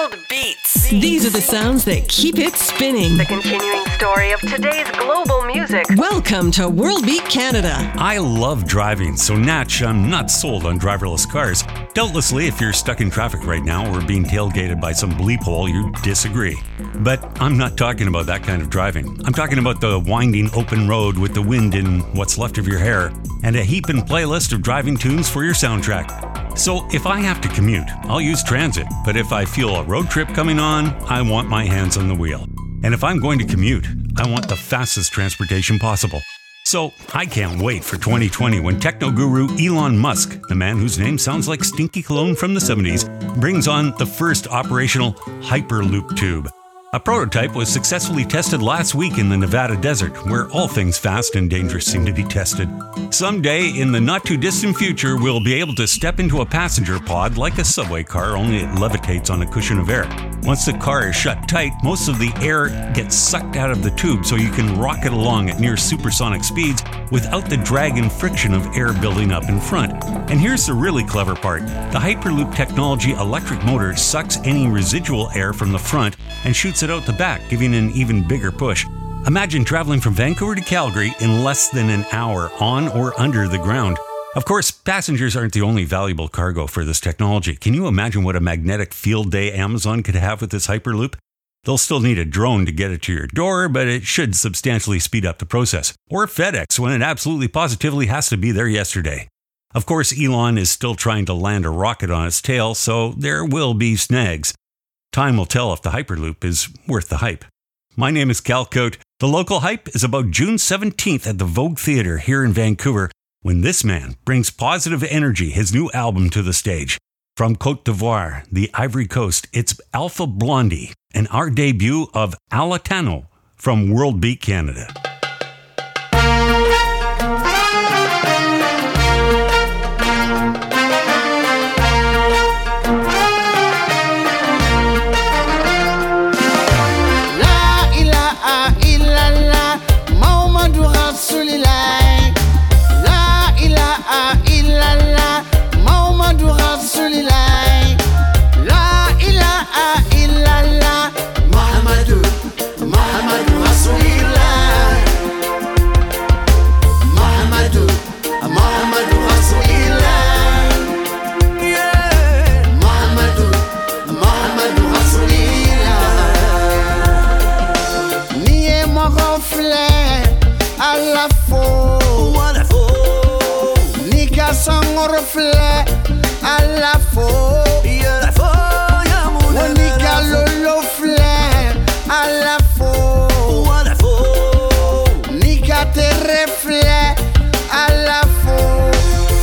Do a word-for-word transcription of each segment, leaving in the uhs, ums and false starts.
World Beats. These are the sounds that keep it spinning. The continuing story of today's global music. Welcome to World Beat Canada. I love driving, so Natch, I'm not sold on driverless cars. Doubtlessly, if you're stuck in traffic right now or being tailgated by some bleep hole, you disagree. But I'm not talking about that kind of driving. I'm talking about the winding open road with the wind in what's left of your hair and a heaping playlist of driving tunes for your soundtrack. So if I have to commute, I'll use transit, but if I feel a road trip coming on, I want my hands on the wheel. And if I'm going to commute, I want the fastest transportation possible. So I can't wait for twenty twenty when techno guru Elon Musk, the man whose name sounds like stinky cologne from the seventies, brings on the first operational Hyperloop tube. A prototype was successfully tested last week in the Nevada desert, where all things fast and dangerous seem to be tested. Someday, in the not-too-distant future, we'll be able to step into a passenger pod like a subway car, only it levitates on a cushion of air. Once the car is shut tight, most of the air gets sucked out of the tube so you can rocket along at near supersonic speeds without the drag and friction of air building up in front. And here's the really clever part. The Hyperloop technology electric motor sucks any residual air from the front and shoots it out the back, giving an even bigger push. Imagine traveling from Vancouver to Calgary in less than an hour on or under the ground. Of course, passengers aren't the only valuable cargo for this technology. Can you imagine what a magnetic field day Amazon could have with this Hyperloop? They'll still need a drone to get it to your door, but it should substantially speed up the process. Or FedEx when it absolutely positively has to be there yesterday. Of course, Elon is still trying to land a rocket on its tail, so there will be snags. Time will tell if the Hyperloop is worth the hype. My name is Cal Cote. The local hype is about June seventeenth at the Vogue Theatre here in Vancouver, when this man brings Positive Energy, his new album, to the stage. From Côte d'Ivoire, the Ivory Coast, it's Alpha Blondie, and our debut of Alatano from World Beat Canada. Reflet à la faux, la faux, ya mon Monica Lolo flair à la faux, la faux, Nika te reflet à la faux.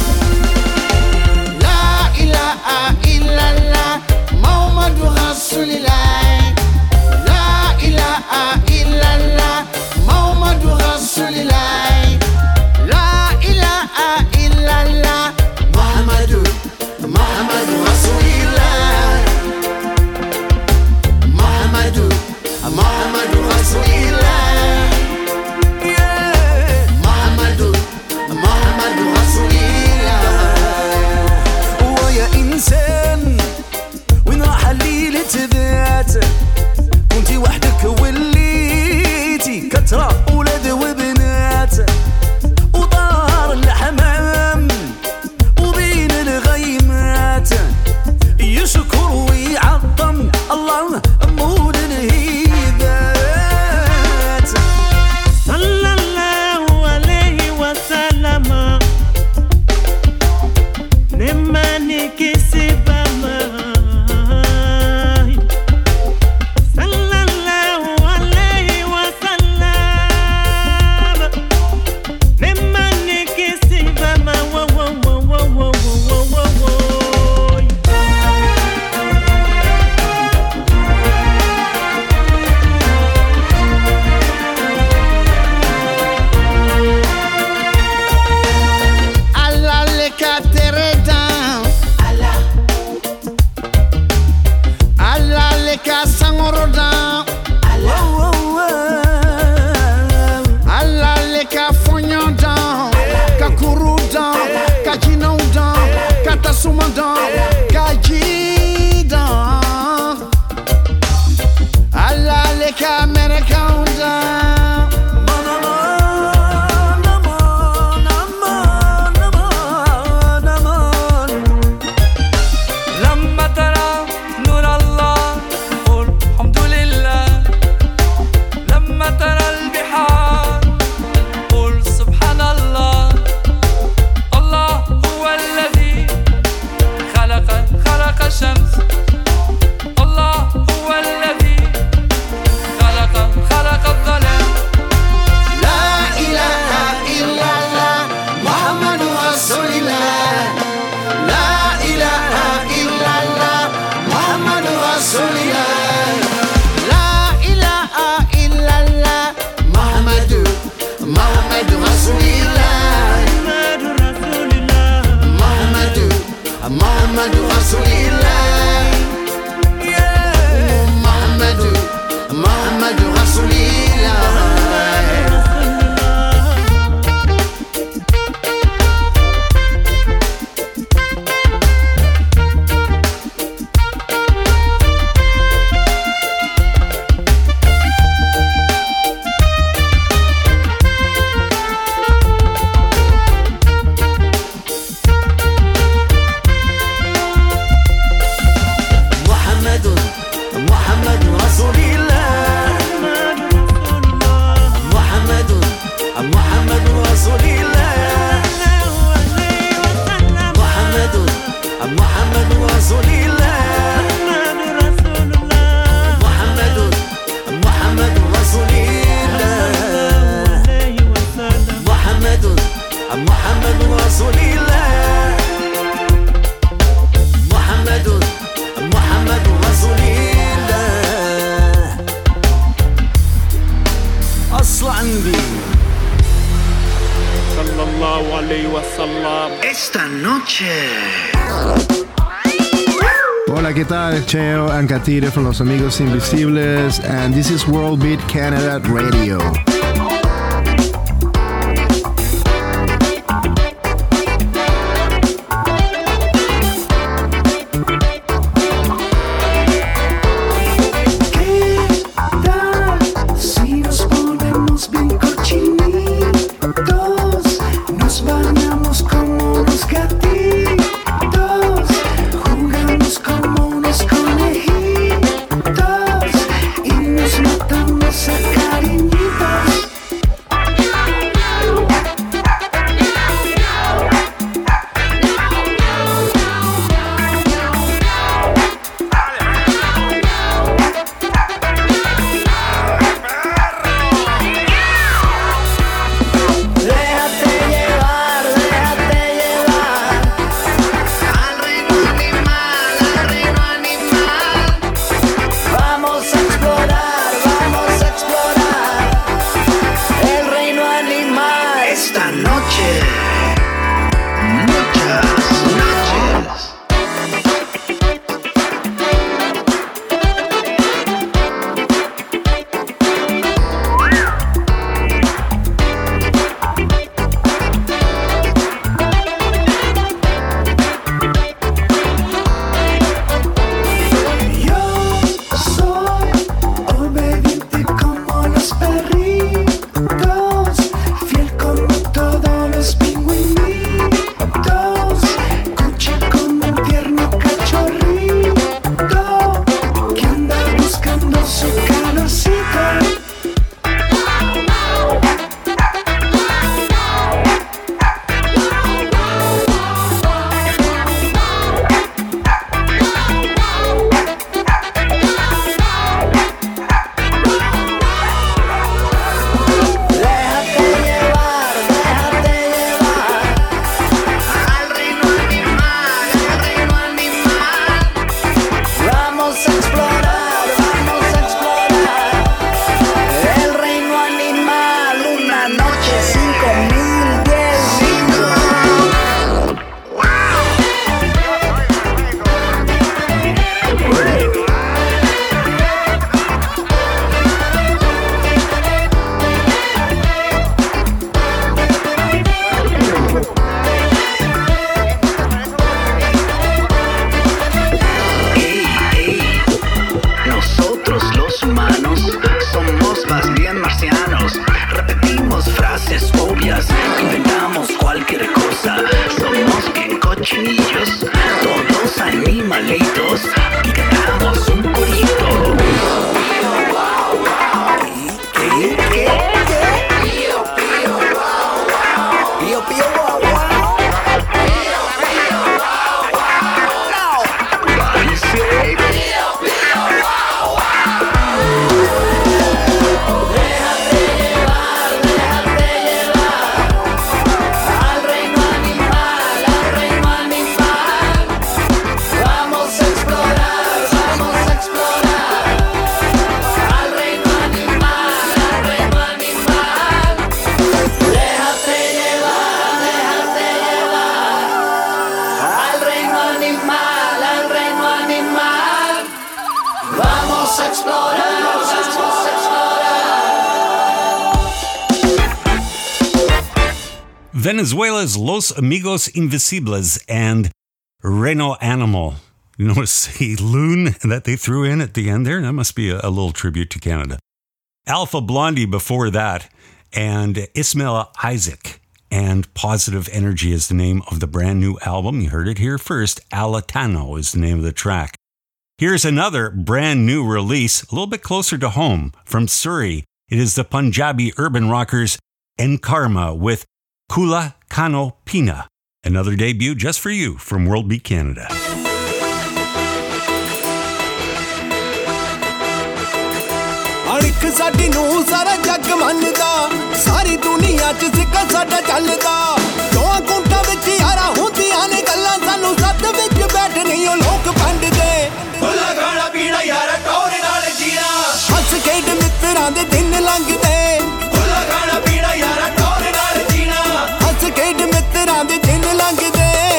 La ilaha illallah Muhammadur Rasulillah. La ilaha illallah Muhammadur Rasulillah. La ilaha illallah Muhammadu, Muhammadu Rasulillah. Muhammadu, Muhammadu Rasulillah. Yeah. Muhammadu, Muhammadu Rasulillah. ويا إنسان وين راح الليلة ذات كنتي وحدك وليتي كترة ولاد وبنات وطار الحمام وبين الغيمات يشكر ويعظم الله مول الهيبات. صلى الله عليه وسلم لمن كسب ماي. صلى الله عليه وسلم لمن كسب ما Rasulillah, yeah. Muhammadu, Muhammadu Rasulillah. Esta noche. Hola, ¿qué tal? Cheo Ancatire from Los Amigos Invisibles, and this is World Beat Canada Radio. Vamos a explorar. Venezuela's Los Amigos Invisibles and Reino Animal. You notice the loon that they threw in at the end there? That must be a, a little tribute to Canada. Alpha Blondie before that, and Ismail Isaac. And Positive Energy is the name of the brand new album. You heard it here first. Alatano is the name of the track. Here's another brand new release, a little bit closer to home, from Surrey. It is the Punjabi urban rockers Enkarma with Kula Kano Pina. Another debut just for you from World Beat Canada. ਅੜਕ ਸਾਡੀ ਨੂੰ ਸਾਰਾ ਜੱਗ ਮੰਨਦਾ ਸਾਰੀ ਦੁਨੀਆ 'ਚ ਸਿੱਕਾ ਸਾਡਾ ਚੱਲਦਾ ਦੋਹਾਂ ਕੁੰਟਾਂ ਵਿੱਚ ਯਾਰਾਂ ਹੁੰਦੀਆਂ ਨੇ ਗੱਲਾਂ ਸਾਨੂੰ ਸੱਤ ਵਿੱਚ ਬੈਠ ਨਹੀਂ ਉਹ ਲੋਕ ਵੰਡਦੇ ਭੁੱਲਾ ਖਾਣਾ ਪੀਣਾ ਯਾਰਾ ਟੌਰ ਨਾਲ ਜੀਣਾ ਹੱਸ ਖੇਡ ਮਿੱਤਰਾਂ ਦੇ ਦਿਨ ਲੰਘਦੇ ਭੁੱਲਾ ਖਾਣਾ ਪੀਣਾ ਯਾਰਾ ਟੌਰ ਨਾਲ ਜੀਣਾ ਹੱਸ ਖੇਡ ਮਿੱਤਰਾਂ ਦੇ ਦਿਨ ਲੰਘਦੇ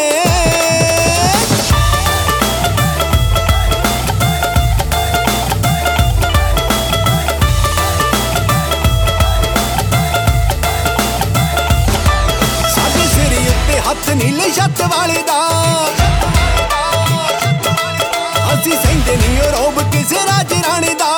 ਹੱਥ ਨੀਲੇ ਛੱਤ ਵਾਲੇ ਦਾ ਅਸੀਂ ਸਹਿੰਦੇ ਨਹੀਂ ਉਹ ਰੋਬ ਕਿਸੇ ਰਾਜ ਰਾਣੇ ਦਾ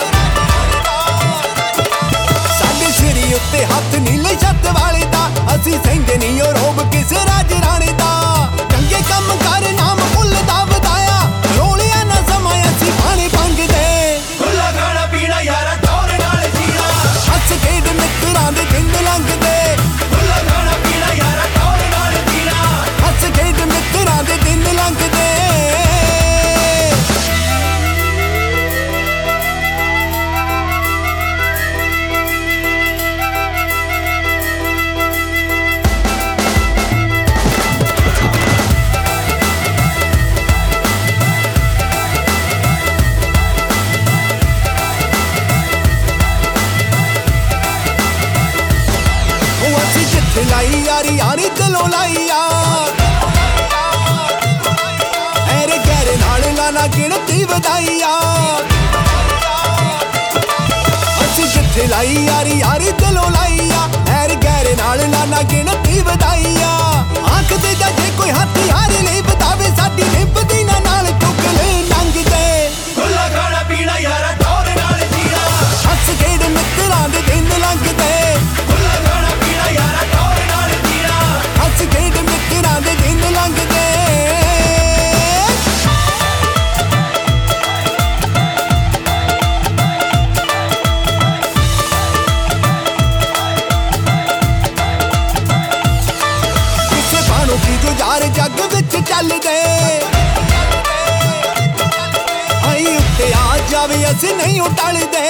ਸਾਡੇ ਸਿਰ ਉੱਤੇ ਹੱਥ ਨੀਲੇ ਛੱਤ ਵਾਲੇ ਦਾ ਅਸੀਂ ਸਹਿੰਦੇ ਨਹੀਂ ਉਹ ਰੋਬ ਕਿਸੇ ਰਾਜ ਰਾਣੇ ਦਾ ਚੰਗੇ ਕੰਮ ਕਰ ਨਾਮ ਮੁੱਲ ਦਾ ਵਧਾਇਆ ਰੋਲਿਆ ਨਾ ਸਮਾਂ ਅਸੀਂ ਪਾਣੀ ਪੰਗਦੇ ਖੁੱਲਾ ਖਾਣਾ ਪੀਣਾ ਯਾਰਾ ਟੌਰ ਨਾਲ ਜੀਣਾ ਹੱਸ ਖੇਡ ਮਿੱਤਰਾਂ ਦੇ ਦਿਨ ਲੰਘਦੇ ਖੁੱਲਾ ਖਾਣਾ ਪੀਣਾ ਯਾਰਾ ਟੌਰ ਨਾਲ ਹੱਸ ਖੇਡ ਮਿੱਤਰਾਂ ਦੇ ਦਿਨ ਲੰਘਦੇ ਉਹ ਅਸੀਂ ਜਿੱਥੇ ਲਾਈ ਯਾਰੀ ਯਾਰੀ ਦਿਲੋਂ ਲਾਈ ਆ ਨਾ ਗਿਣਤੀ ਵਧਾਈਆ ਅਸੀਂ ਜਿੱਥੇ ਲਾਈ ਯਾਰੀ ਯਾਰੀ ਦਿਲੋਂ ਲਾਈਆ ਐਰ ਗੈਰੇ ਨਾਲ ਨਾ ਗਿਣਤੀ ਵਧਾਈਆ ਆਖਦੇ ਜਾਂ ਜੇ ਕੋਈ ਹੱਥ ਯਾਰੀ ਲਈ ਬਤਾਵੇ ਸਾਡੀ ਨਿਭਦੀ ਨਾ ਨਾਲ ਚੁੱਕਲੇ ਲੰਘਦੇ ਖੁੱਲਾ ਖਾਣਾ ਪੀਣਾ ਯਾਰਾ ਟੌਰ ਨਾਲ ਜੀਣਾ ਹੱਸ ਖੇਡ ਮਿੱਤਰਾਂ ਦੇ ਦਿਨ ਲੰਘਦੇ ਖੁੱਲਾ ਖਾਣਾ ਪੀਣਾ ਯਾਰਾ ਟੌਰ ਨਾਲ ਜੀਣਾ ਹੱਸ ਖੇਡ ਮਿੱਤਰਾਂ ਦੇ ਦਿਨ ਲੰਘਦੇ ਯਾਰ ਜੱਗ ਵਿੱਚ ਚੱਲਦੇ ਆਈ ਉੱਤੇ ਆ ਜਾਵੇ ਅਸੀਂ ਨਹੀਂ ਟਲਦੇ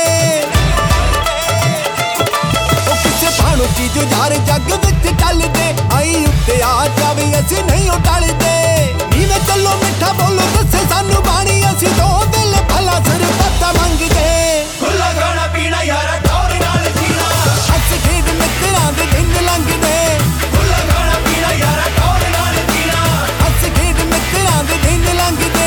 ਉਹ ਕਿਸੇ ਪਾਣੋ ਕੀ ਜੋ ਯਾਰ ਜੱਗ ਵਿੱਚ ਚੱਲਦੇ ਆਈ ਉੱਤੇ ਆ ਜਾਵੇ ਅਸੀਂ ਨਹੀਂ ਟਲਦੇ ਨੀਵੇਂ ਚੱਲੋ ਮਿੱਠਾ ਬੋਲੋ ਦੱਸੇ ਸਾਨੂੰ ਬਾਣੀ ਅਸੀਂ ਦੋ ਦਿਲ ਭਲਾ ਸਿਰ ਪੱਤਾ ਮੰਗਦੇ ਖੁੱਲਾ ਖਾਣਾ ਪੀਣਾ ਯਾਰਾ ਟੌਰ ਨਾਲ ਜੀਣਾ ਹੱਸ ਖੇਡ ਮਿੱਤਰਾਂ ਦੇ ਦਿਨ ਲੰਘਦੇ ਖੁੱਲਾ ਖਾਣਾ ਪੀਣਾ ਯਾਰਾ ਟੌਰ ਨਾਲ ਜੀਣਾ ਹੱਸ ਖੇਡ ਮਿੱਤਰਾਂ ਦੇ ਦਿਨ ਲੰਘਦੇ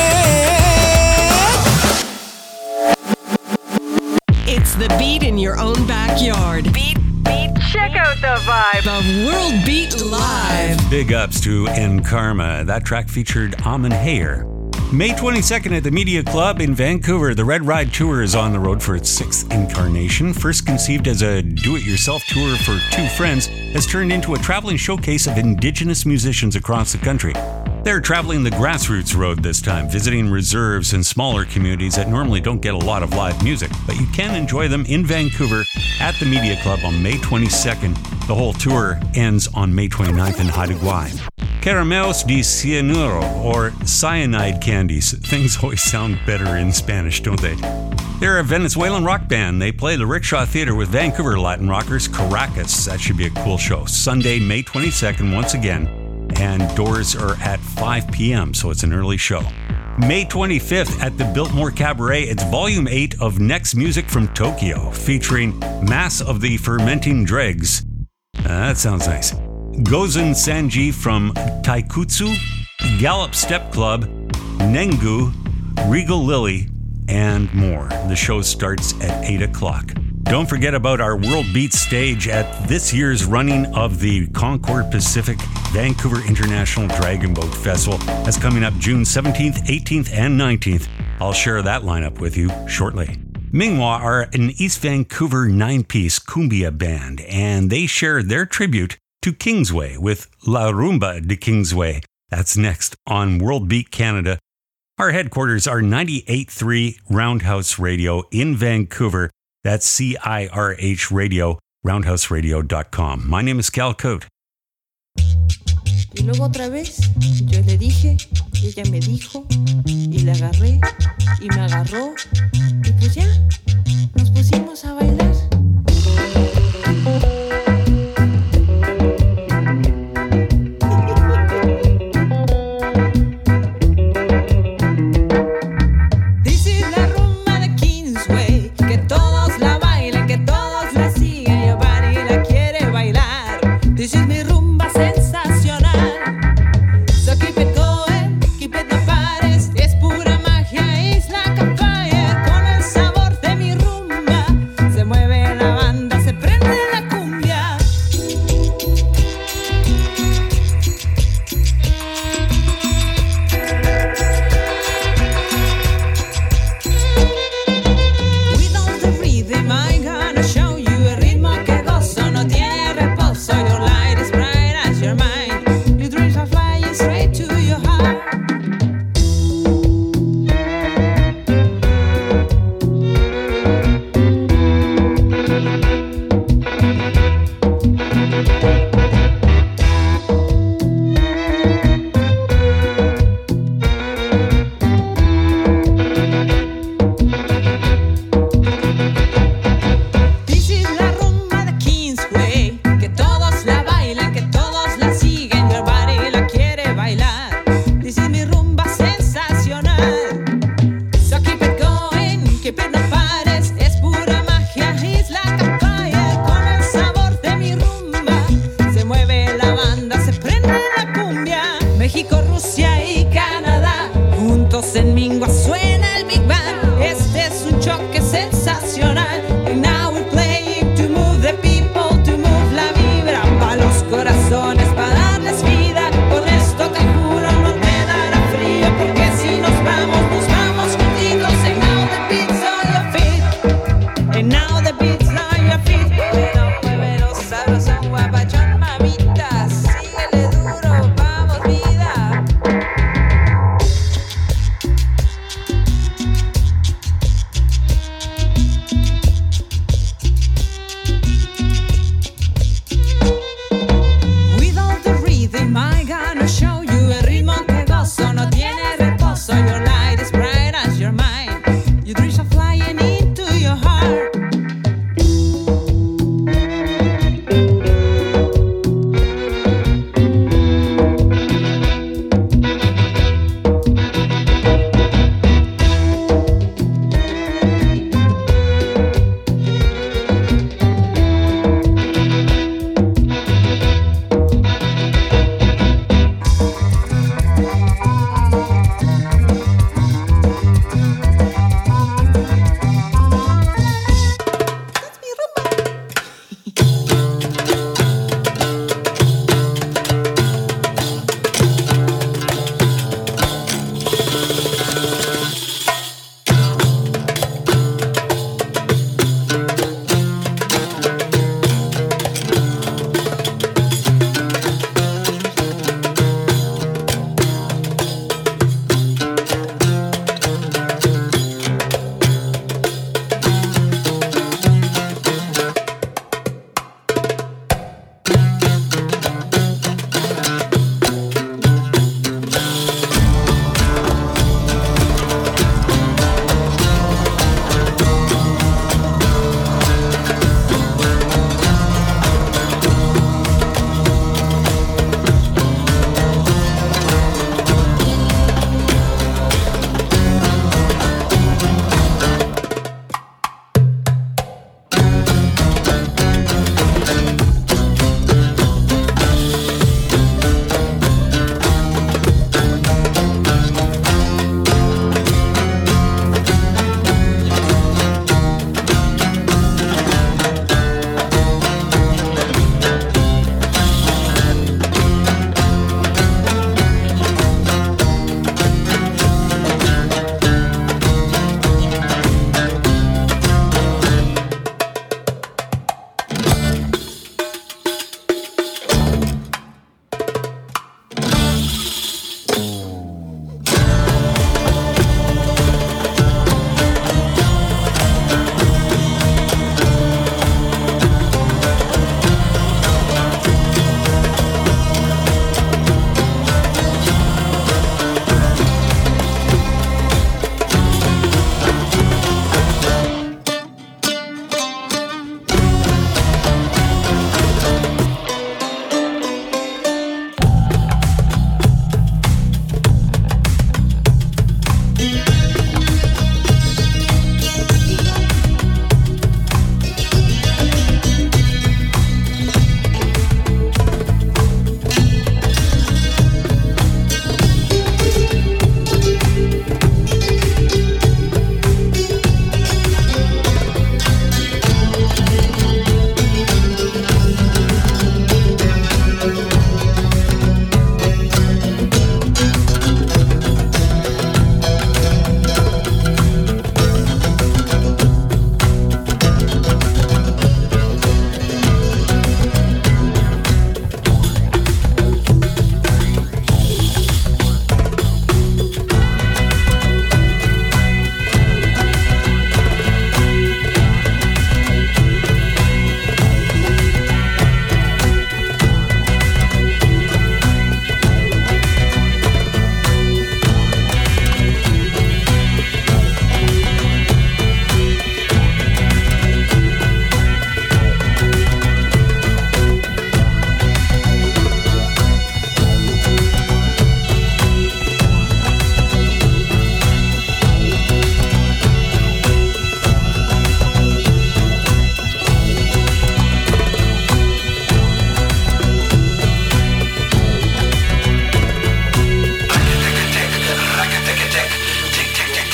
It's the beat in your own backyard. Beat, beat, check out the vibe. The World Beat Live. Big ups to Enkarma. That track featured Amin Hayer. May twenty-second at the Media Club in Vancouver, the Red Ride Tour is on the road for its sixth incarnation. First conceived as a do-it-yourself tour for two friends, has turned into a traveling showcase of Indigenous musicians across the country. They're traveling the grassroots road this time, visiting reserves and smaller communities that normally don't get a lot of live music, but you can enjoy them in Vancouver at the Media Club on May twenty-second. The whole tour ends on May twenty-ninth in Haida Gwaii. Caramelos de Cianuro, or cyanide candies. Things always sound better in Spanish, don't they? They're a Venezuelan rock band. They play the Rickshaw Theatre with Vancouver Latin rockers Caracas. That should be a cool show. Sunday, May twenty-second, once again. And doors are at five p.m., so it's an early show. May twenty-fifth at the Biltmore Cabaret, it's Volume eight of Next Music from Tokyo, featuring Mass of the Fermenting Dregs. Uh, that sounds nice. Gozen Sanji from Taikutsu, Gallop Step Club, Nengu, Regal Lily, and more. The show starts at eight o'clock. Don't forget about our World Beat stage at this year's running of the Concord Pacific Vancouver International Dragon Boat Festival. That's coming up June seventeenth, eighteenth, and nineteenth. I'll share that lineup with you shortly. Mingwa are an East Vancouver nine-piece cumbia band, and they share their tribute to Kingsway with La Rumba de Kingsway. That's next on World Beat Canada. Our headquarters are ninety-eight point three Roundhouse Radio in Vancouver. That's C I R H Radio, roundhouse radio dot com. My name is Cal Cote. Y luego otra vez, yo le dije, y ella me dijo, y le agarré, y me agarró, y pues ya, nos pusimos a bailar.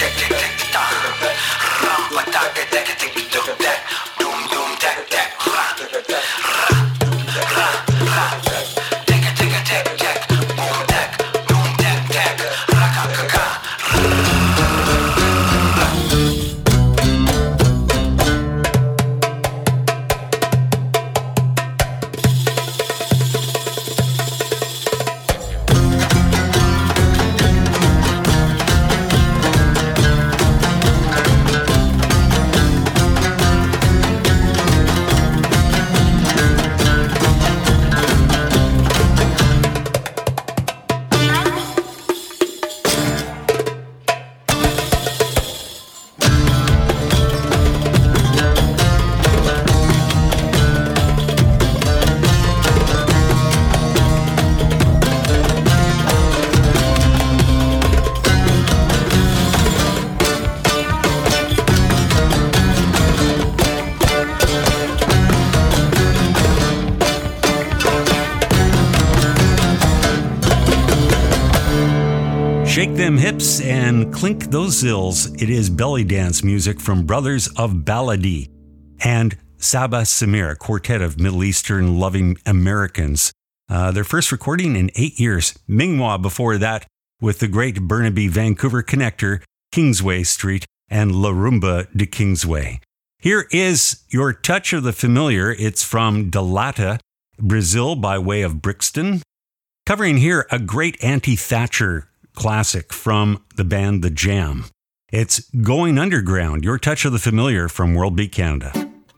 Shake them hips and clink those zills. It is belly dance music from Brothers of Baladi and Saba Samir, a quartet of Middle Eastern loving Americans. Uh, their first recording in eight years. Mingwa before that with the great Burnaby Vancouver connector, Kingsway Street and La Rumba de Kingsway. Here is your touch of the familiar. It's from Delata, Brazil by way of Brixton. Covering here a great anti-Thatcher classic from the band The Jam. It's Going Underground, your touch of the familiar from World Beat Canada.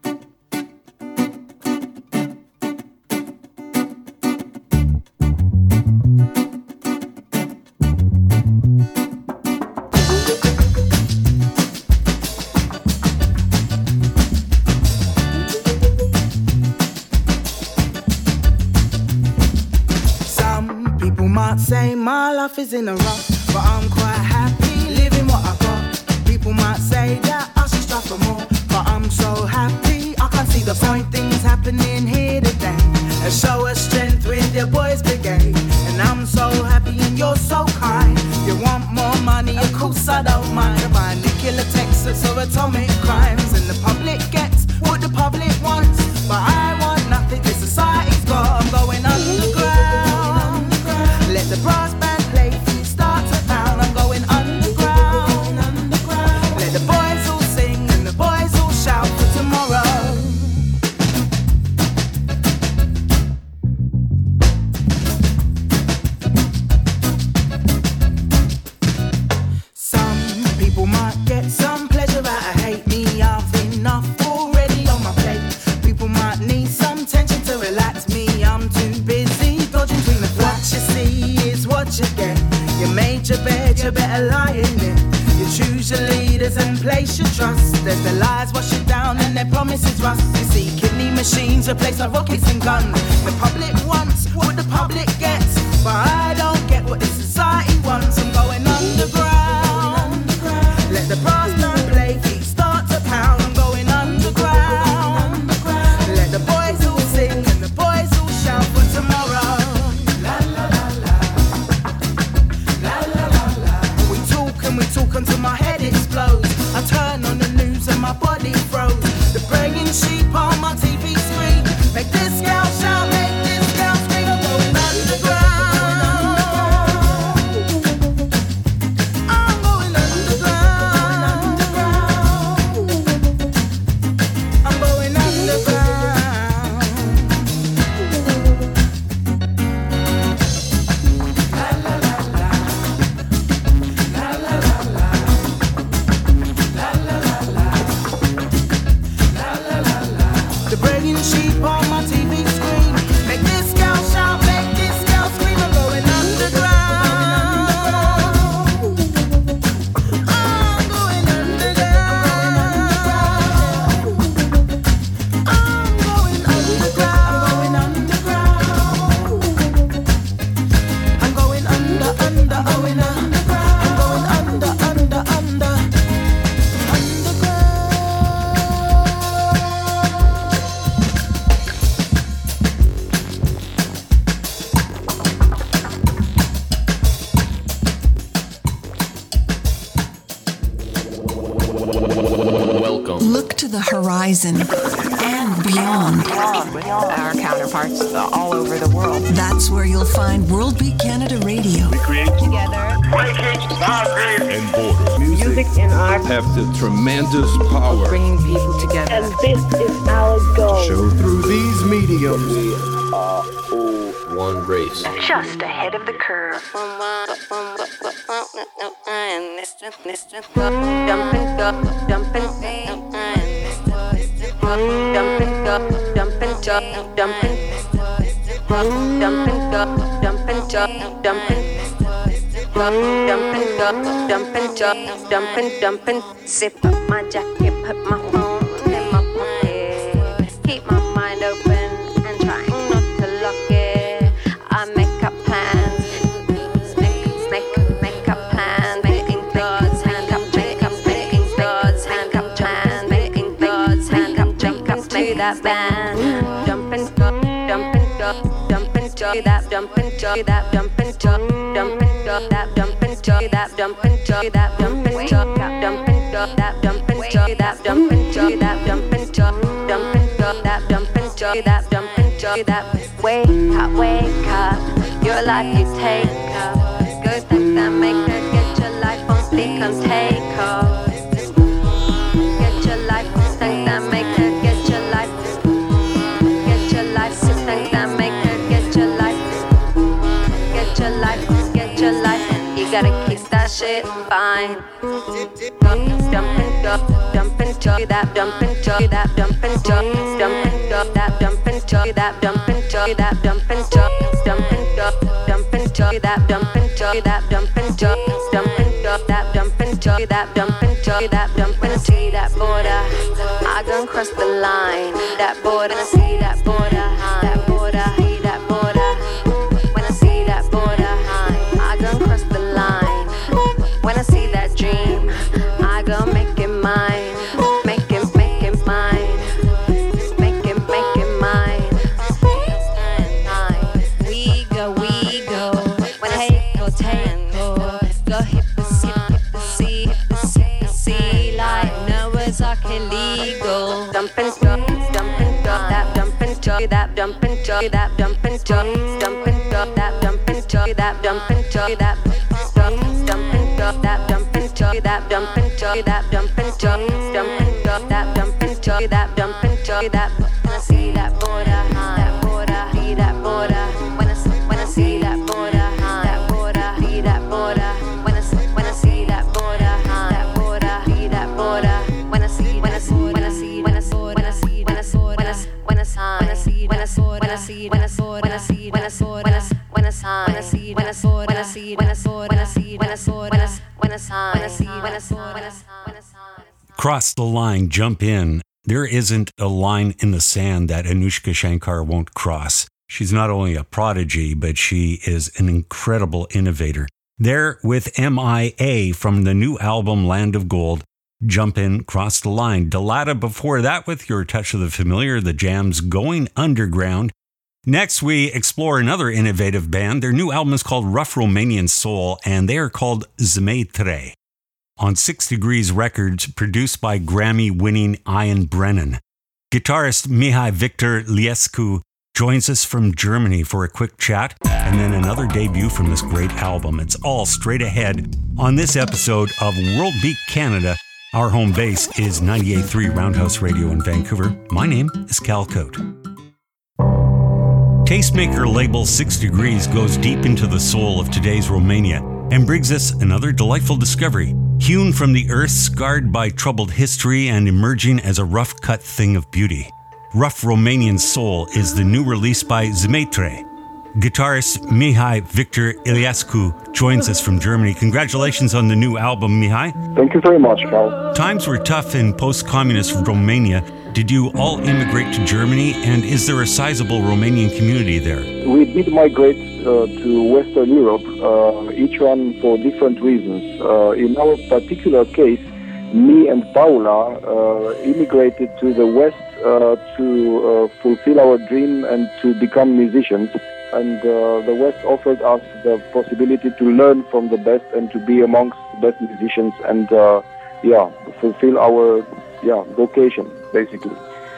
Say my life is in a rough, but I'm quite happy living what I got. People might say that I should strive for more, but I'm so happy I can see the point. Things happening here today, and show us strength with your boys brigade. And I'm so happy and you're so kind. You want more money, of course I don't mind. Buying nuclear Texas or atomic crimes, and the public gets what the public wants, but I want nothing this society's got. I'm going underground. Let the brass band play from start to town. I'm going underground. Let the boys all sing and the boys all shout for tomorrow. Some people might get some pleasure out of hate me. I've enough already on my plate. People might need some tension to relax me. I'm too busy dodging between the flats. What you see is what you get. You made your bed, you better lie in it. You choose your leaders and place your trust. There's the lies wash you down and their promises rust. You see kidney machines replaced by rockets and guns. The public wants what the public gets, but I don't get what this society wants. I'm going underground. Let the brass band play, feet start to pound. I'm going underground. Let the boys all sing and the boys all shout for tomorrow. La la la la, la la la la. We talk and we talk until my head explodes. I turn on the news and my body froze. The praying sheep on my T V screen make this girl shout, make this girl scream. I'm going underground. I'm going underground. I'm going underground. La la la la, la la la la. the horizon and beyond. Our counterparts all over the world. That's where you'll find World Beat Canada Radio. We create Together. breaking boundaries and borders. Music and art. Have the tremendous power. Bringing people together. And this is our goal. Show through these mediums. We are all one race. Just ahead of the curve. Dumping, dumping, dumping, dumping, dumping, dumping, dumping, dumping, dumping, dumping, dumping, dumping, dumping. Zip up my jacket, put my phone in my pocket. Keep my mind open and trying not to lock it. I make up plans, make, make, make up plans, making thoughts, hand up, make up, making thoughts, hand up, plans, making thoughts, hand up, make up to that band. Dumping, dumping, dumping, that dumping, that dumping, dumping, that dumping, that dumping, that dumping, that dumping, that dumping, that dumping, that dumping, that dumping, that dumping, that wake up, wake up, your life you take up. Good things that make her get your life on fleek, come take off. Get your life on things that make her get your life. Get your life to things that make her get your life. Get your life, get your life. You gotta keep that shit fine. Dumping, dumping, dumping, that dumping, that dumping, dumping, that dumping, that dumping, that dumping, dumping, dumping, that dumping, that dumping, dumping, that dumping, that dumping, that dumping, see that border. I gon' cross the line. That border, see that border, that border, see that border. When I see that border, I gon' cross the line. When I see that dream, I gon' make it mine. Make it, make it mine. Make it, make it mine. We go, we go. When I take, go, take, go. Go hit the sea, hit the sea, hit the sea, hit the sea. Like Noah's Ark illegal. Dumping, dumping, that dumping, that dumping, that dumping, dumping, that dumping, that dumping, that dumping, that dumping, that dumping, that dumping, dumping, that dumping, that dumping, that. When I see that border, that border, see that border. When I when I see that border, that border, see that border. When I when I see that border, that border, see that border. When I see when I see when I see when I see when I see when I see when I when I when I see when I when I see when I when I see when I when I when I when I see when I when I see when I see when I when I see when I when I see when I when I see when I when I Cross the line, jump in. There isn't a line in the sand that Anushka Shankar won't cross. She's not only a prodigy, but she is an incredible innovator. There with M I A from the new album Land of Gold, Jump In, Cross the Line. Delata before that with Your Touch of the Familiar, the Jams, Going Underground. Next, we explore another innovative band. Their new album is called Rough Romanian Soul, and they are called Zmetre. On Six Degrees Records, produced by Grammy-winning Ian Brennan. Guitarist Mihai Victor Liescu joins us from Germany for a quick chat, and then another debut from this great album. It's all straight ahead on this episode of World Beat Canada. Our home base is ninety-eight point three Roundhouse Radio in Vancouver. My name is Cal Cote. Tastemaker label Six Degrees goes deep into the soul of today's Romania and brings us another delightful discovery. Hewn from the earth, scarred by troubled history, and emerging as a rough-cut thing of beauty. Rough Romanian Soul is the new release by Zmetre. Guitarist Mihai Victor Iliescu joins us from Germany. Congratulations on the new album, Mihai. Thank you very much, Carl. Times were tough in post-communist Romania. Did you all immigrate to Germany, and is there a sizable Romanian community there? We did migrate uh, to Western Europe, uh, each one for different reasons. Uh, in our particular case, me and Paula uh, immigrated to the West uh, to uh, fulfill our dream and to become musicians. And uh, the West offered us the possibility to learn from the best and to be amongst the best musicians and, uh, yeah, fulfill our yeah vocation. basically.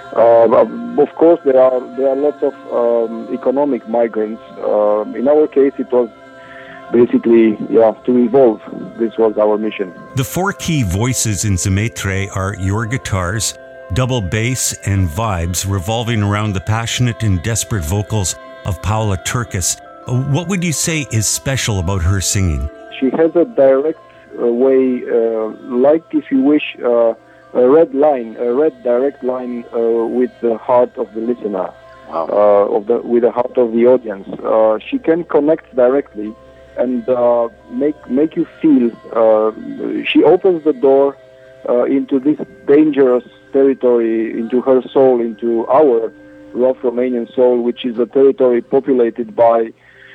Uh, of course, there are there are lots of um, economic migrants. Uh, in our case, it was basically, yeah, to evolve. This was our mission. The four key voices in Zemetre are your guitars, double bass, and vibes revolving around the passionate and desperate vocals of Paula Turkis. What would you say is special about her singing? She has a direct uh, way, uh, like if you wish, uh, a red line, a red direct line uh, with the heart of the listener, wow. uh, of the with the heart of the audience. Uh, she can connect directly and uh, make make you feel. Uh, she opens the door uh, into this dangerous territory, into her soul, into our rough Romanian soul, which is a territory populated by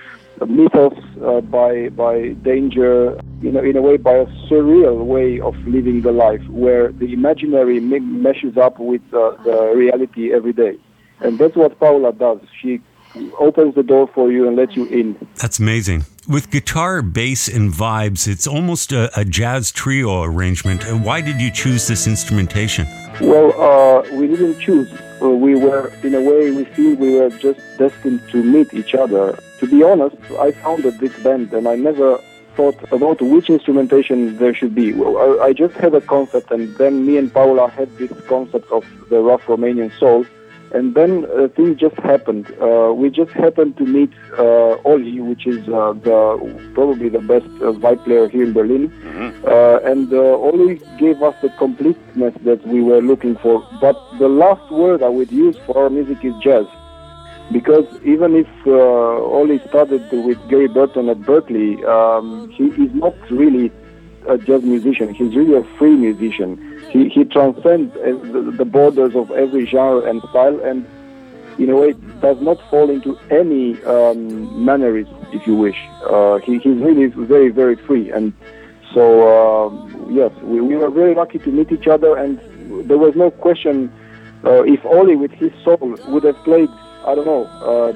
mythos, uh, by by danger, you know, in a way, by a surreal way of living the life, where the imaginary m- meshes up with uh, the reality every day, and that's what Paula does. She opens the door for you and lets you in. That's amazing. With guitar, bass, and vibes, it's almost a, a jazz trio arrangement. Why did you choose this instrumentation? Well, uh, we didn't choose. Uh, we were, in a way, we feel we were just destined to meet each other. To be honest, I founded this band and I never thought about which instrumentation there should be. Well, I, I just had a concept, and then me and Paula had this concept of the rough Romanian soul. And then uh, things just happened. Uh, we just happened to meet uh, Oli, which is uh, the probably the best uh, vibe player here in Berlin. Mm-hmm. Uh, and uh, Oli gave us the completeness that we were looking for. But the last word I would use for our music is jazz. Because even if uh, Oli started with Gary Burton at Berkeley, um, he is not really a jazz musician. He's really a free musician. He, he transcends the, the borders of every genre and style, and in a way does not fall into any um, mannerism, if you wish. Uh, he, he's really very, very free. And so, uh, yes, we, we were very lucky to meet each other, and there was no question uh, if Oli with his soul would have played, I don't know,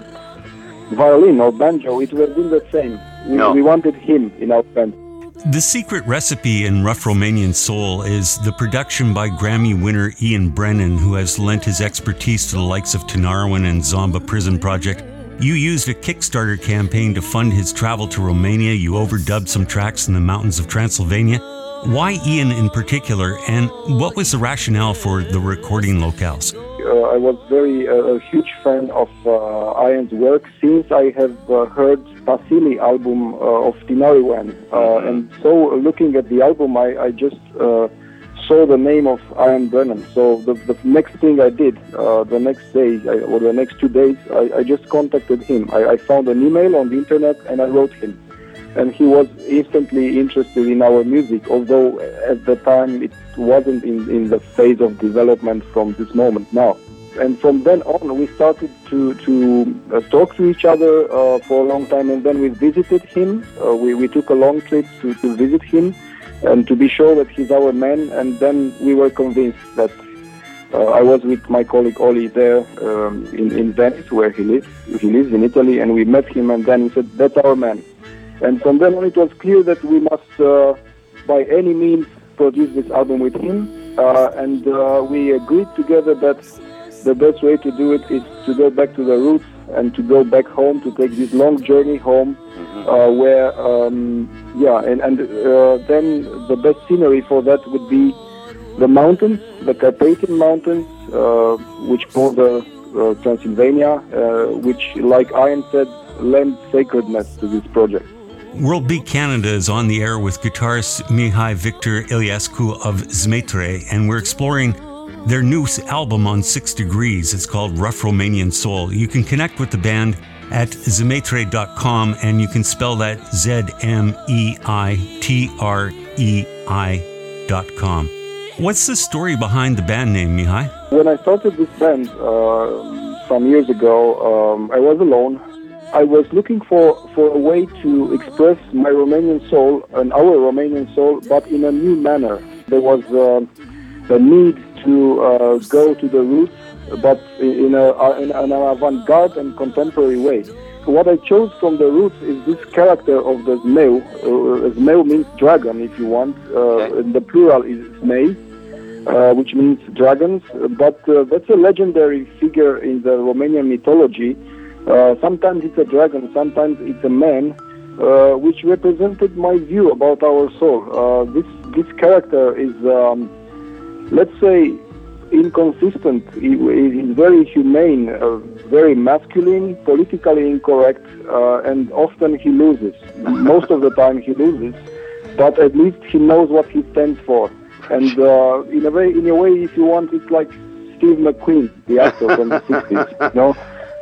uh, violin or banjo, it would have been the same. We, no. we wanted him in our band. The secret recipe in Rough Romanian Soul is the production by Grammy winner Ian Brennan, who has lent his expertise to the likes of Tinariwen and Zomba Prison Project. You used a Kickstarter campaign to fund his travel to Romania. You overdubbed some tracks in the mountains of Transylvania. Why Ian in particular, and what was the rationale for the recording locales? Uh, I was very uh, a huge fan of uh, Ian's work since I have uh, heard Vasily album uh, of Tinariwen. Uh, mm-hmm. And so looking at the album, I, I just uh, saw the name of Ian Brennan. So the, the next thing I did, uh, the next day, I, or the next two days, I, I just contacted him. I, I found an email on the internet and I wrote him. And he was instantly interested in our music, although at the time it wasn't in, in the phase of development from this moment now. And from then on, we started to, to uh, talk to each other uh, for a long time, and then we visited him. Uh, we, we took a long trip to, to visit him and to be sure that he's our man, and then we were convinced that uh, I was with my colleague Oli there um, in, in Venice, where he lives. He lives in Italy, and we met him, and then he said, that's our man. And from then on, it was clear that we must, uh, by any means, produce this album with him. Uh, and uh, we agreed together that the best way to do it is to go back to the roots and to go back home, to take this long journey home, mm-hmm. uh, where, um, yeah, and, and uh, then the best scenery for that would be the mountains, the Carpathian Mountains, uh, which border uh, Transylvania, uh, which, like Ian said, lend sacredness to this project. World Beat Canada is on the air with guitarist Mihai Victor Iliescu of Zemetre, and we're exploring their new album on Six Degrees. It's called Rough Romanian Soul. You can connect with the band at zemetre dot com, and you can spell that Z M E I T R E I dot com. What's the story behind the band name, Mihai? When I started this band uh, some years ago, um, I was alone. I was looking for, for a way to express my Romanian soul and our Romanian soul, but in a new manner. There was uh, a need to uh, go to the roots, but in, a, in an avant-garde and contemporary way. What I chose from the roots is this character of the Zmeu. Uh, Zmeu means dragon, if you want. Uh, okay. The plural is Zmei. uh, which means dragons. But uh, that's a legendary figure in the Romanian mythology. Uh, sometimes it's a dragon, sometimes it's a man, uh, which represented my view about our soul. Uh, this this character is, um, let's say, inconsistent. He, he's very humane, uh, very masculine, politically incorrect, uh, and often he loses. Most of the time he loses, but at least he knows what he stands for. And uh, in a way, in a way, if you want, it's like Steve McQueen, the actor from the sixties. You know?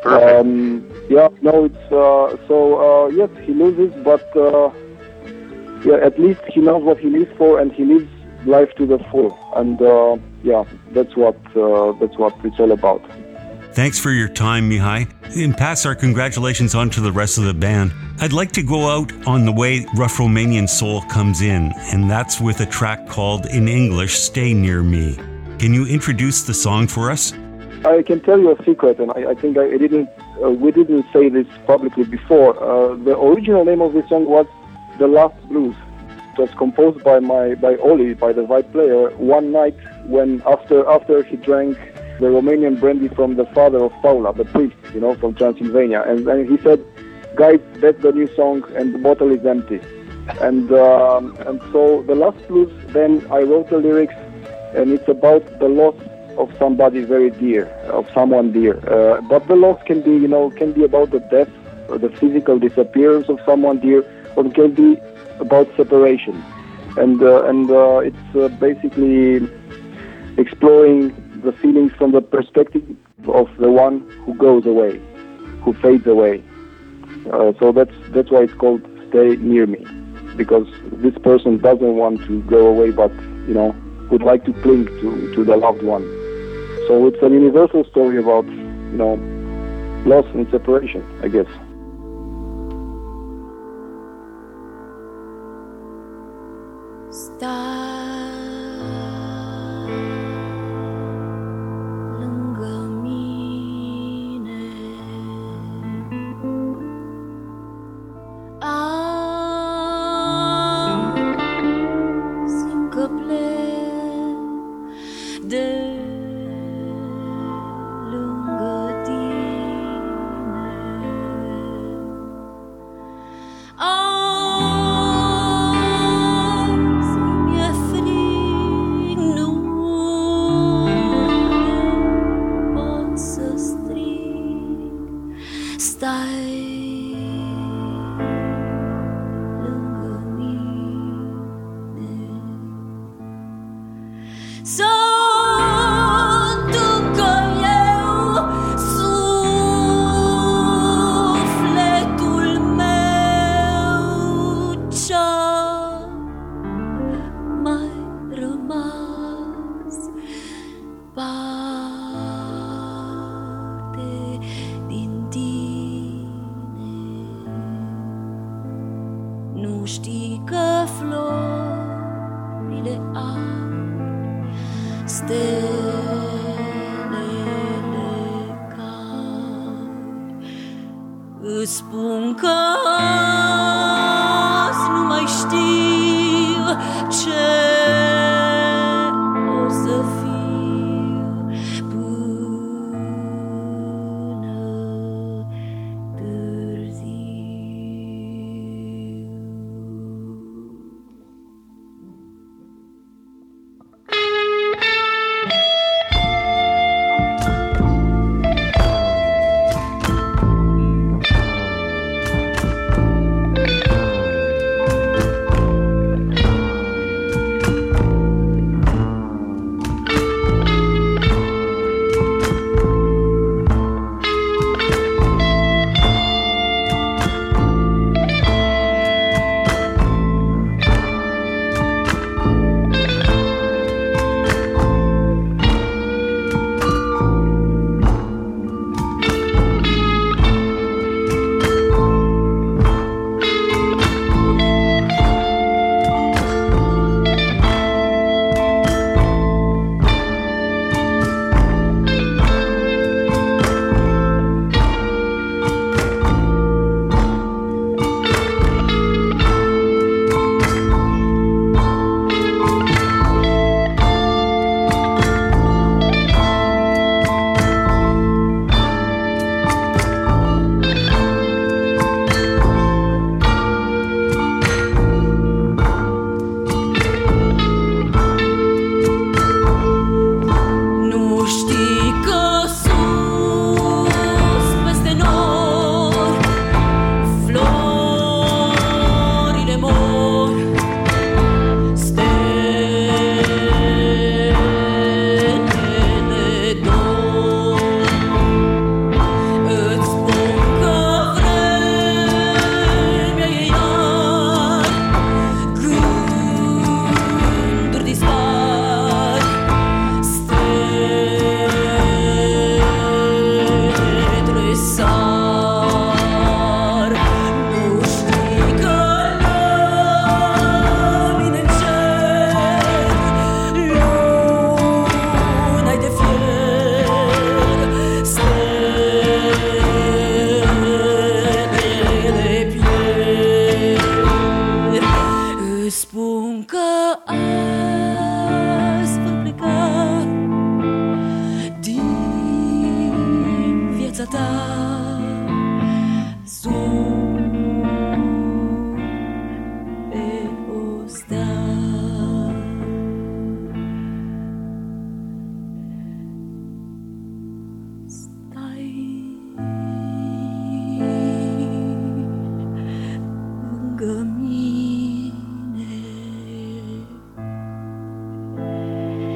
Um, yeah, no, it's uh, so uh, yes, he loses, but uh, yeah, at least he knows what he lives for, and he lives life to the full. And uh, yeah, that's what uh, that's what it's all about. Thanks for your time, Mihai. And pass our congratulations on to the rest of the band. I'd like to go out on the way Rough Romanian Soul comes in, and that's with a track called, in English, Stay Near Me. Can you introduce the song for us? I can tell you a secret, and I, I think I didn't. Uh, we didn't say this publicly before. Uh, the original name of this song was "The Last Blues." It was composed by my by Oli, by the white player, one night when after after he drank the Romanian brandy from the father of Paula, the priest, you know, from Transylvania, and then he said, "Guys, that's the new song, and the bottle is empty." And um, and so "The Last Blues." Then I wrote the lyrics, and it's about the loss of somebody very dear, of someone dear. Uh, but the loss can be, you know, can be about the death or the physical disappearance of someone dear, or it can be about separation. And uh, and uh, it's uh, basically exploring the feelings from the perspective of the one who goes away, who fades away. Uh, so that's that's why it's called "Stay Near Me," because this person doesn't want to go away, but you know, would like to cling to, to the loved one. So it's a universal story about, you know, loss and separation, I guess.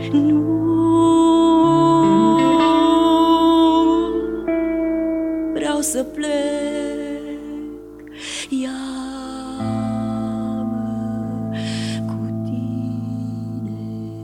vreau să plec, ia-mă cu tine.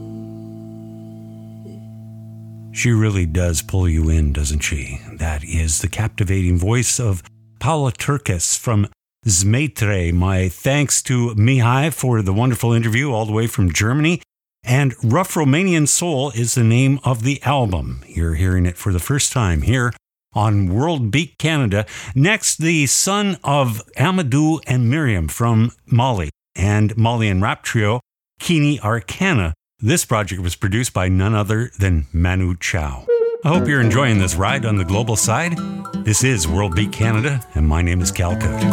She really does pull you in, doesn't she? That is the captivating voice of Paula Turkis from Zmetre. My thanks to Mihai for the wonderful interview all the way from Germany. And Rough Romanian Soul is the name of the album. You're hearing it for the first time here on World Beat Canada. Next, the son of Amadou and Miriam from Mali and Malian rap trio Kini Arcana. This project was produced by none other than Manu Chao. I hope you're enjoying this ride on the global side. This is World Beat Canada, and my name is Calcut.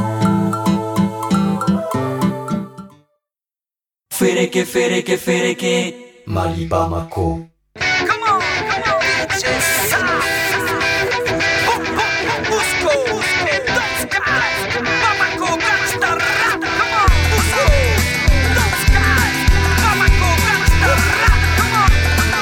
Fereke, fereke, fereke, Mali Bamako. Come on, come on, D J Sam. Busco, those guys. Bamako, gangsta rap. Come on, Busco, those guys. Bamako, gangsta rap. Come on.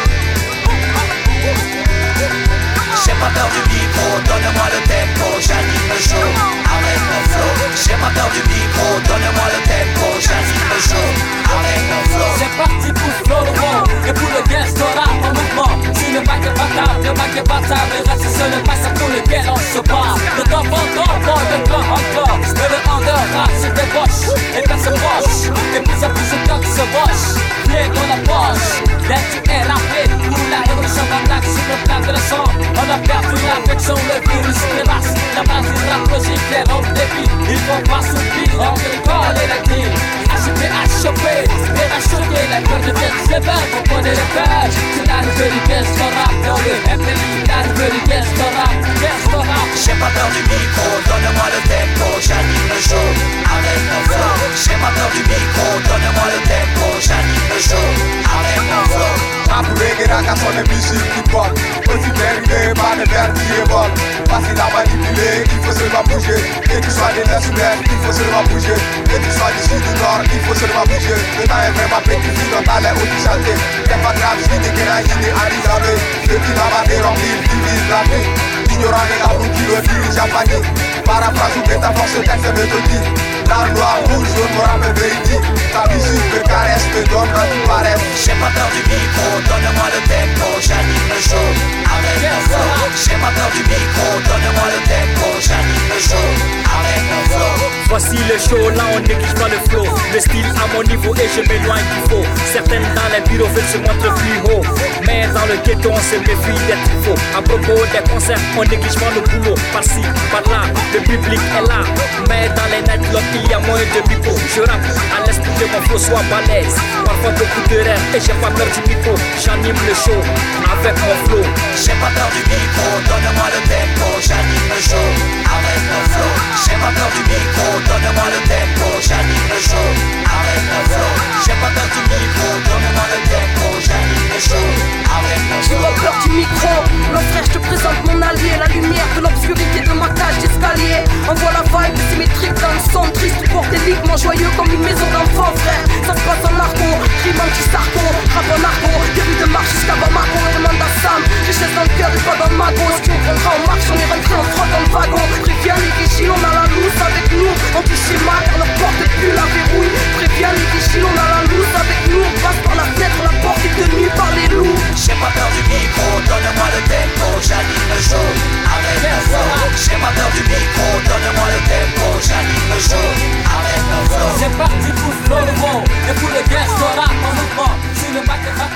J'ai pas peur du micro, donne-moi le tempo, j'anime le show avec mon flow. J'ai pas peur du micro, donne-moi le tempo, j'anime le show avec mon flow. C'est parti pour flow le monde, et pour le guest rap en mouvement. Si le bac est batable, le bac est batable, et reste c'est le passage pour lequel on se bat. De temps en temps, boy, le grand encore, mais le under rap se débauche, et personne proche, et plus en plus de temps qui se boche. Flic dans la poche, dès que tu es rapide, pour la révolution d'attaque sur le plan de la son. On a perdu l'affection, le virus dépasse. La base du rap logique, les robes défis. Ils vont pas souffrir, on peut coller la clé. H P H P, et à choquer, la peur de tête, c'est bien, faut connaître les pages. C'est l'arrivée du guest rap, dans le M P I, l'arrivée du guest rap, guest rap. J'ai pas peur du micro, donne-moi le tempo, j'anime le show avec mon flow. J'ai pas peur du micro, donne-moi le tempo, j'anime le show avec mon flow. Rap reggae, raga, son de musique qui pop. Aussi dérivé par les verbes qui évolent. Facile à manipuler, il faut seulement bouger. Et tu sois des nationales, il faut seulement bouger. Et tu sois du sud du nord, il faut seulement bouger. Le temps est vraiment petit, dans ta l'air où tu chantes. T'es pas grave, je dis que la idée à l'isabé. Le petit lavadé rempli, divise la vie. Ignorant les gars qui le dirigent à panique. Paraphrase ou métaphore, ce texte est méthodique. Dans le noir, rouge, jaune, noir, mais véridique. Ta musique me caresse, me donne un tout pareil. J'ai pas peur du micro, donne-moi le tempo, j'anime le show avec mon flow. J'ai pas peur du micro, donne-moi le tempo, j'anime le show avec mon flow. Voici le show, là on néglige pas le flow. Le style à mon niveau et je m'éloigne du faux. Certaines dans les bureaux veulent se montrer plus haut, mais dans le ghetto on se méfie d'être faux. À propos des concerts, on néglige pas le boulot. Par-ci, par-là, le public est là, mais dans les nightclubs il y a moins de micro. Je rappe à l'est que mon flow soit balèze. Parfois beaucoup de rêves et j'ai pas peur du micro. J'anime le show avec mon flow. J'ai pas peur du micro, donne-moi le tempo, j'anime le show avec mon flow. J'ai pas peur du micro, donne-moi le tempo, j'anime le show avec mon flow. J'ai pas peur du micro, donne-moi le tempo, j'anime le show avec mon flow. J'ai pas peur du micro, mon frère je te présente mon allié. La lumière de l'obscurité de ma cage d'escalier. Envoie la vibe symétrique dans le son triste, bordéliquement joyeux comme une maison d'enfant frère. Ça se passe en argot, rime anti-sarco, rap en argot, des rues de marche jusqu'à Bamako. Et demande à Sam, j'ai chaise dans le cœur et pas dans le magot. Si on prendra en marche, on est rentré en frotte dans le wagon. Préviens les vigiles, on a la loose avec nous. Anti-schéma car leur porte est plus la verrouille. Préviens les vigiles, on a la loose avec nous. On passe par la fenêtre, la porte est tenue par les loups. J'ai pas peur du micro, donne-moi le tempo, j'anime le show avec mon flow. J'ai pas peur du micro, donne-moi le tempo, j'anime le show avec mon flow. C'est parti pour flow le monde, et pour le guest rap en mouvement. Si le bac est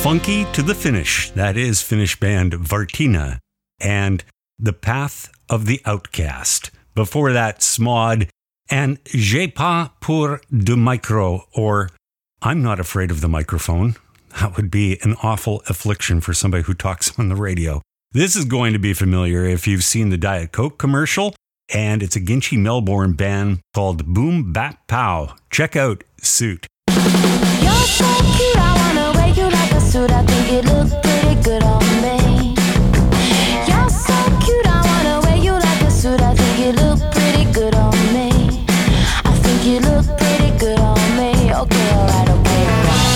Funky to the Finish. That is Finnish band Vartina and The Path of the Outcast. Before that, Smod and J'ai pas peur du micro, or I'm not afraid of the microphone. That would be an awful affliction for somebody who talks on the radio. This is going to be familiar if you've seen the Diet Coke commercial, and it's a Ginchi Melbourne band called Boom Bap Pow. Check out Suit. You're so cute, I wanna wear you like a suit. I think it looks pretty good on me. You're so cute, I wanna wear you like a suit. I think it looks pretty good on me. I think you look pretty good on me. Okay, alright, okay, alright.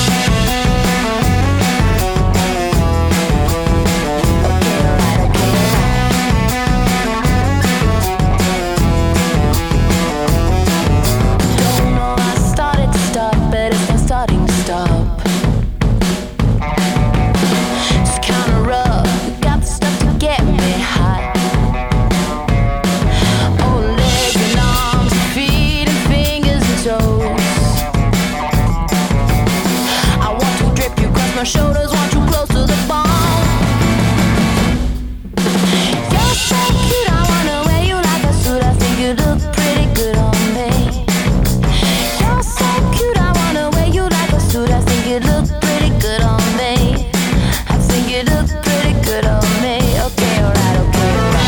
My shoulders want you close to the bone. You're so cute, I wanna wear you like a suit. I think you look pretty good on me. You're so cute, I wanna wear you like a suit. I think you look pretty good on me. I think you look pretty good on me. Okay, alright, okay, alright.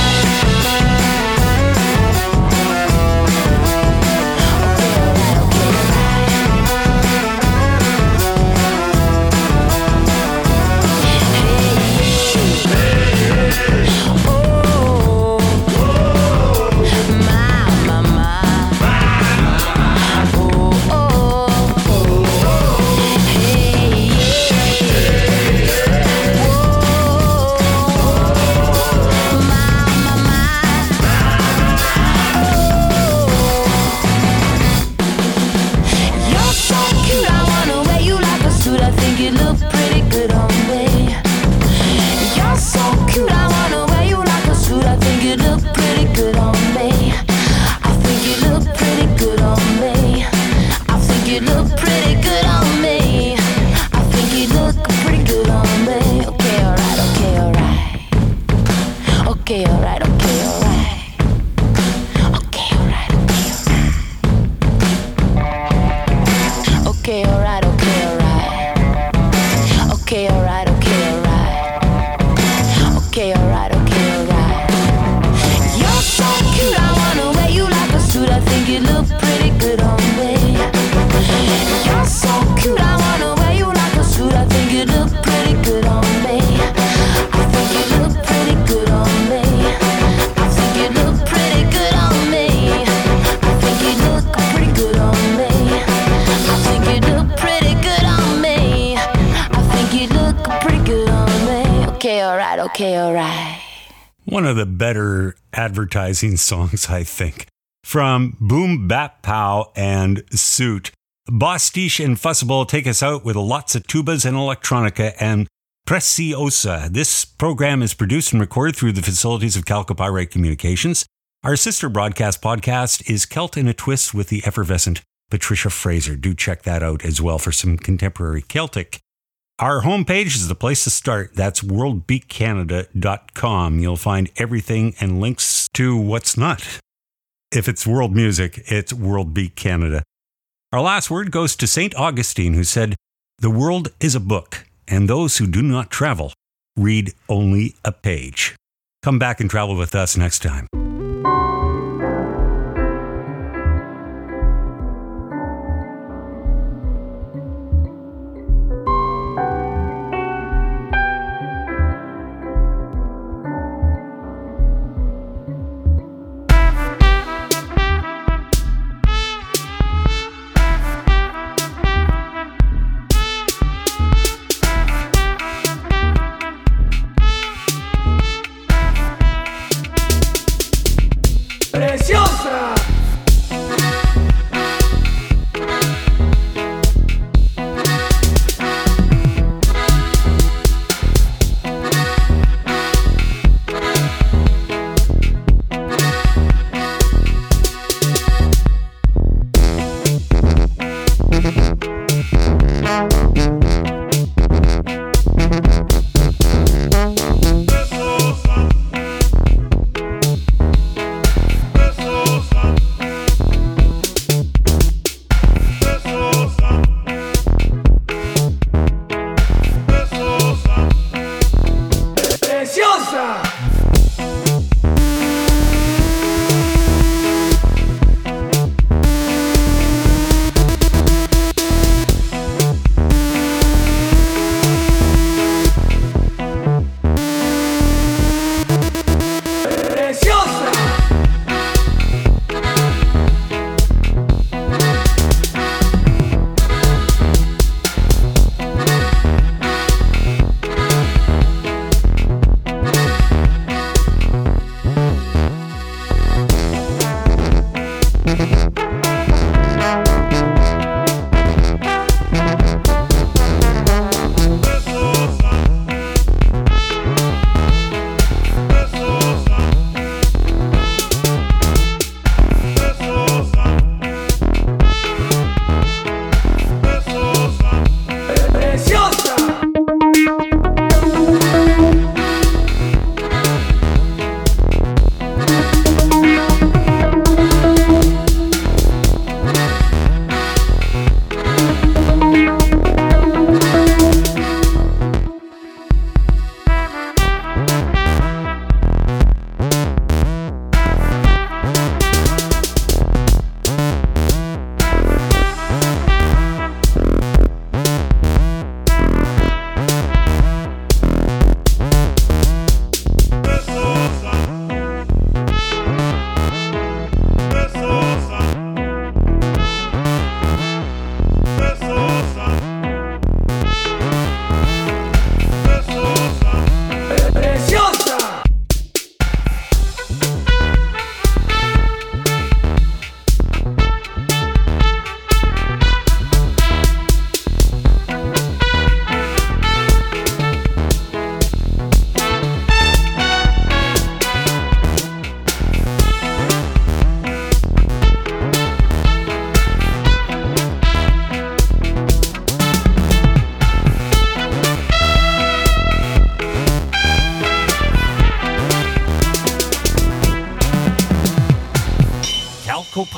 Okay, alright. One of the better advertising songs, I think. From Boom Bap Pow and Suit. Bostiche and Fussable take us out with lots of tubas and electronica and Preciosa. This program is produced and recorded through the facilities of Calcopyrite Communications. Our sister broadcast podcast is Celt in a Twist with the effervescent Patricia Fraser. Do check that out as well for some contemporary Celtic. Our homepage is the place to start. That's world beat canada dot com. You'll find everything and links to what's not. If it's world music, it's World Beat Canada. Our last word goes to Saint Augustine, who said, "The world is a book, and those who do not travel read only a page." Come back and travel with us next time.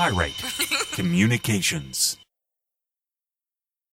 Pyrite Communications.